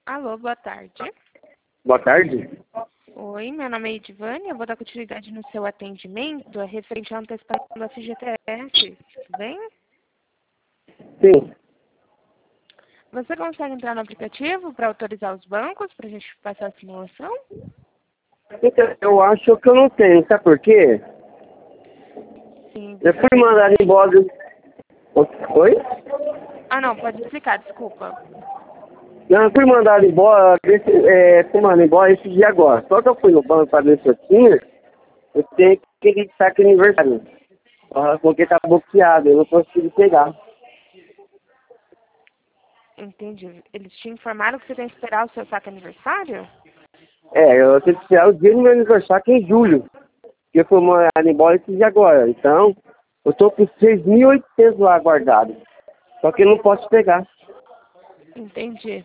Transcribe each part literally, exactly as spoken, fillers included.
Alô, boa tarde. Boa tarde. Oi, meu nome é Edivane, eu vou dar continuidade no seu atendimento, é referente à antecipação da F G T S, tudo bem? Sim. Você consegue entrar no aplicativo para autorizar os bancos, para a gente passar a simulação? Então, eu acho que eu não tenho, sabe por quê? Sim, Eu você... fui mandado embora. Oi? Ah, não, pode explicar, desculpa. Não, eu fui mandado embora, desse, é, fui mandado embora esse dia agora. Só que eu fui no banco para ver se eu tinha, eu tenho que acreditar que é aniversário. Ah, porque tá bloqueado, eu não consigo pegar. Entendi. Eles te informaram que você tem que esperar o seu saque aniversário? É, eu tenho que esperar o dia do meu aniversário, que é em julho. Que eu fui mandado embora esse dia agora. Então, eu tô com seis mil e oitocentos lá guardado. Só que eu não posso pegar. Entendi.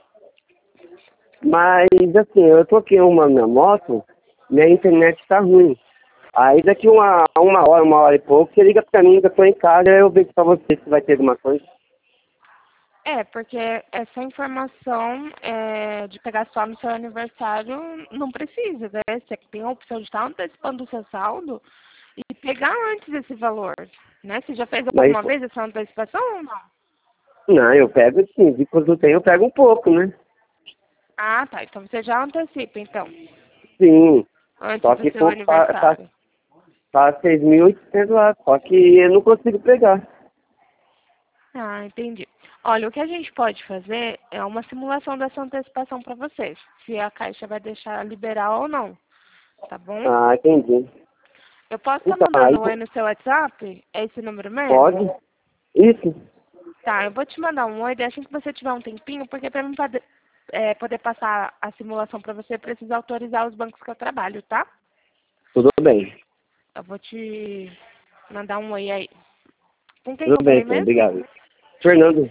Mas, assim, eu toquei uma na moto, minha internet tá ruim. Aí daqui uma, uma hora, uma hora e pouco, você liga pra mim que eu tô em casa, eu vejo pra você se vai ter alguma coisa. É, porque essa informação é, de pegar só no seu aniversário não precisa, né? Você tem a opção de estar antecipando o seu saldo e pegar antes esse valor, né? Você já fez Mas, alguma vez essa antecipação ou não? não, eu pego sim, de quando eu tenho, eu pego um pouco, né? Ah, tá. Então você já antecipa, então, Sim, antes só do que seu pô, tá, tá, aniversário. tá seis mil e oitocentos lá, só que eu não consigo pegar. Ah, entendi. Olha, o que a gente pode fazer é uma simulação dessa antecipação para vocês, se a Caixa vai deixar liberar ou não, tá bom? Ah, entendi. Eu posso estar Então, aí mandando um oi no seu WhatsApp? É esse número pode? mesmo? Isso, Tá, eu vou te mandar um oi, deixa que você tiver um tempinho, porque para mim poder, é, poder passar a simulação para você, precisa autorizar os bancos que eu trabalho, tá? tudo bem. Eu vou te mandar um oi aí. Com quem que Tudo eu bem, falei então, mesmo? obrigado. Fernando,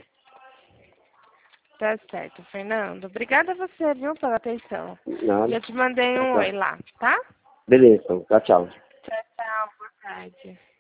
Tá certo, Fernando. Obrigada a você, viu, pela atenção. nada. Já te mandei Tchau, um oi tchau. lá, tá? Beleza, então, tchau, tchau. Tchau, tchau. Boa tarde.